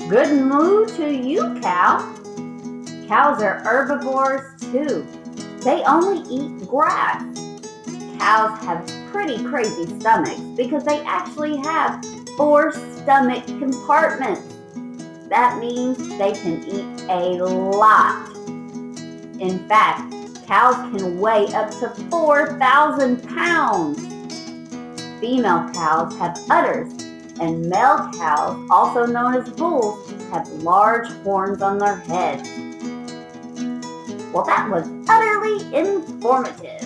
Good moo to you, cow. Cows are herbivores too. They only eat grass. Cows have pretty crazy stomachs because they actually have 4 stomach compartments. That means they can eat a lot. In fact, cows can weigh up to 4,000 pounds. Female cows have udders, and male cows, also known as bulls, have large horns on their heads. Well, that was utterly informative.